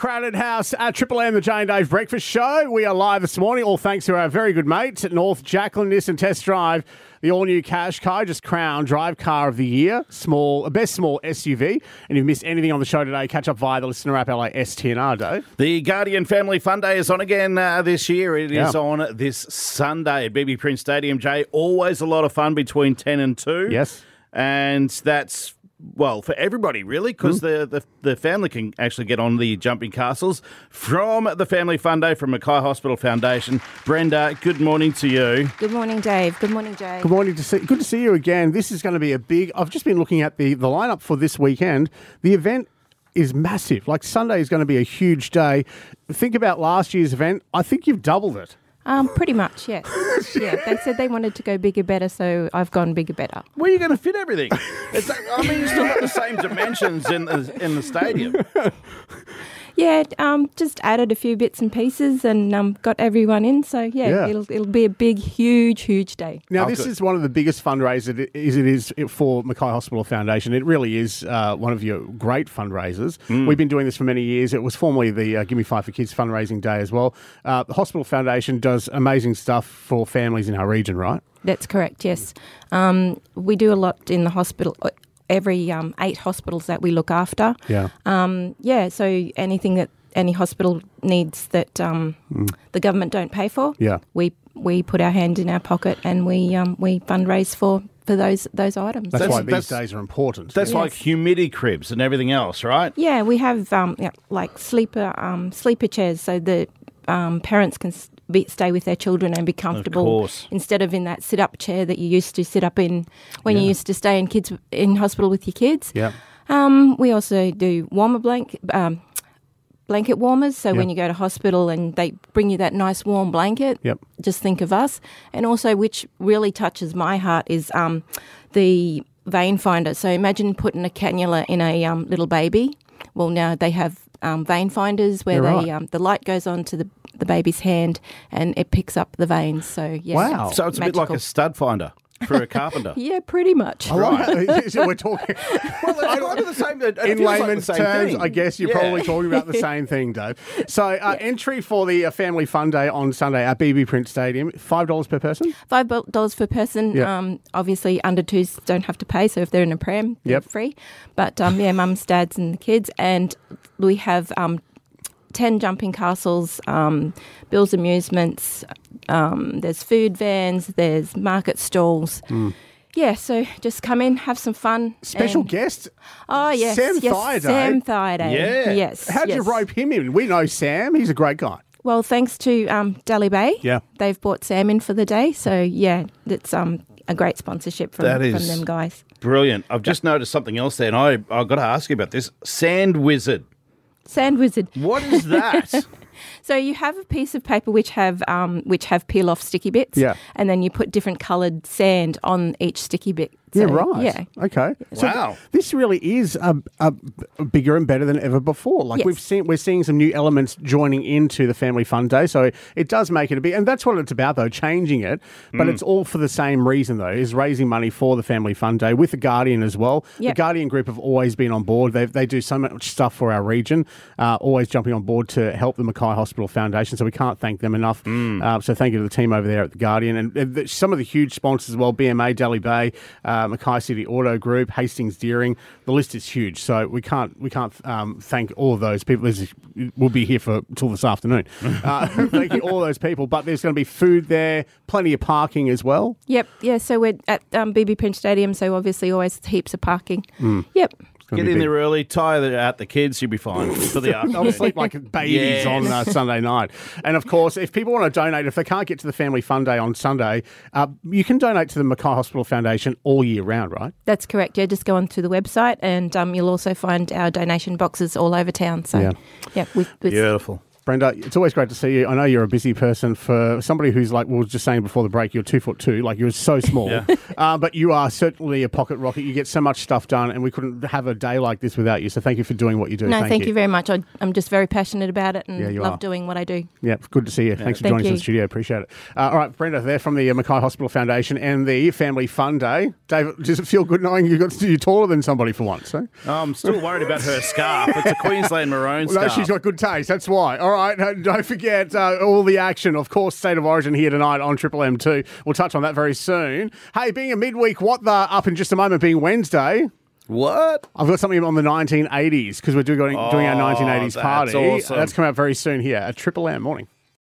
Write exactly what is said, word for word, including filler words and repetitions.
Crowded house at Triple M, the Jay and Dave Breakfast Show. We are live this morning, all thanks to our very good mates at North Jacqueline Nissan Test Drive. The all-new Qashqai just crowned Drive Car of the Year, small, best small S U V. And if you've missed anything on the show today, catch up via the listener app, L A S T N R, Dave. The Guardian Family Fun Day is on again uh, this year. It Yeah. is on this Sunday at B B Prince Stadium, Jay. Always a lot of fun between ten and two. Yes. And that's, well, for everybody, really, because Mm. the, the the family can actually get on the jumping castles. From the Family Fun Day from Mackay Hospital Foundation, Brenda, good morning to you. Good morning, Dave. Good morning, Jay. Good morning. To see, good to see you again. This is going to be a big... I've just been looking at the, the lineup for this weekend. The event is massive. Like, Sunday is going to be a huge day. Think about last year's event. I think you've doubled it. Um, pretty much, yes. Yeah, they said they wanted to go bigger, better, so I've gone bigger, better. Where are you going to fit everything? It's, I mean, you've still got the same dimensions in the, in the stadium. Yeah, um, just added a few bits and pieces and um, got everyone in. So yeah, Yeah. it'll it'll be a big, huge, huge day. Now, Oh, this good. is one of the biggest fundraisers it is, it is for Mackay Hospital Foundation. It really is uh, one of your great fundraisers. We've been doing this for many years. It was formerly the uh, Give Me Five for Kids fundraising day as well. Uh, the Hospital Foundation does amazing stuff for families in our region, right? That's correct. Yes, um, we do a lot in the hospital. Every um, eight hospitals that we look after. Yeah. Um, yeah. So anything that any hospital needs that um, the government don't pay for, Yeah. we we put our hand in our pocket and we um, we fundraise for for those those items. That's, That's- why these that's- days are important. That's Yes. like humidity cribs and everything else, right? Yeah, we have um, yeah, like sleeper um, sleeper chairs, so the um, parents can s- be, stay with their children and be comfortable course. instead of in that sit up chair that you used to sit up in when Yeah. you used to stay in kids in hospital with your kids. Yeah. Um, we also do warmer blanket um, blanket warmers. So Yep. when you go to hospital and they bring you that nice warm blanket, Yep. just think of us. And also, which really touches my heart, is um, the vein finder. So imagine putting a cannula in a um, little baby. Well, now they have um, vein finders where Yeah, they right. um, the light goes on to the, the baby's hand and it picks up the veins. So yeah, Wow. So it's a bit like a stud finder for a carpenter. yeah, pretty much. I like- so we're talking... Well, it's kind of the same. It In feels like the layman's same terms, thing. I guess you're Yeah. probably talking about the same thing, Dave. So uh, entry for the uh, Family Fun Day on Sunday at B B Prince Stadium, five dollars per person? Five dollars per person. Yeah. Um, obviously, under twos don't have to pay. So if they're in a pram, they're Yep. free. But um, yeah, mums, dads, and the kids. And we have um, ten jumping castles, um, Bill's Amusements. Um, there's food vans. There's market stalls. Yeah, so just come in, have some fun. Special and- guest? Oh yes, Sam yes, Thaiday. Sam Thaiday. Yeah. Yes. How'd you yes. rope him in? We know Sam. He's a great guy. Well, thanks to um, Dally Bay. Yeah. They've bought Sam in for the day. So, yeah, it's um, a great sponsorship from, That is- from them guys. Brilliant. I've just noticed something else there, and I, I've got to ask you about this. Sand Wizard. Sand Wizard. What is that? So you have a piece of paper which have um, which have peel off sticky bits. Yeah. And then you put different coloured sand on each sticky bit. Yeah, So, right. Yeah. Okay. So Wow. th- this really is a, a, a bigger and better than ever before. Like Yes. we've seen, we're seeing some new elements joining into the Family Fun Day. So it does make it a bit, and that's what it's about, though, changing it. But it's all for the same reason, though, is raising money for the Family Fun Day with the Guardian as well. Yep. The Guardian Group have always been on board. They they do so much stuff for our region. Uh, always jumping on board to help the Mackay Hospital Foundation. So we can't thank them enough. Uh, so thank you to the team over there at the Guardian and, and the, some of the huge sponsors as well: B M A, Dally Bay, uh, Mackay City Auto Group, Hastings Deering. The list is huge. So we can't we can't um, thank all of those people. There's, we'll be here for till this afternoon. Uh, thanking all those people. But there's going to be food there, plenty of parking as well. Yep. Yeah, so we're at um, B B Prince Stadium, so obviously always heaps of parking. Yep. It's gonna Get be in big. there early, tire out the kids, you'll be fine for the afternoon. I'll sleep like babies Yes. on uh, Sunday night. And of course, if people want to donate, if they can't get to the Family Fun Day on Sunday, uh, you can donate to the Mackay Hospital Foundation all year round, right? That's correct. Yeah, just go onto the website and um, you'll also find our donation boxes all over town. So, Yeah. yeah, with, with Beautiful. Brenda, it's always great to see you. I know you're a busy person. For somebody who's like, we were just saying before the break, you're two foot two, like you're so small. Yeah. uh, but you are certainly a pocket rocket. You get so much stuff done, and we couldn't have a day like this without you. So thank you for doing what you do. No, thank, thank you. you very much. I, I'm just very passionate about it and Yeah, you love are. doing what I do. Yeah, good to see you. Thanks for Thank joining us in you. the studio. Appreciate it. Uh, all right, Brenda, there from the uh, Mackay Hospital Foundation and the Family Fun Day. David, does it feel good knowing you got you're taller than somebody for once? Eh? Oh, I'm still worried about her scarf. It's a Queensland maroon Well, no, scarf. she's got good taste. That's why. All right, uh, don't forget uh, all the action. Of course, State of Origin here tonight on Triple M two. We'll touch on that very soon. Hey, being a midweek, what the up in just a moment, being Wednesday. What? I've got something on the nineteen eighties because we're doing, doing our Oh, nineteen eighties that's party. awesome. That's coming out very soon here at Triple M. Morning.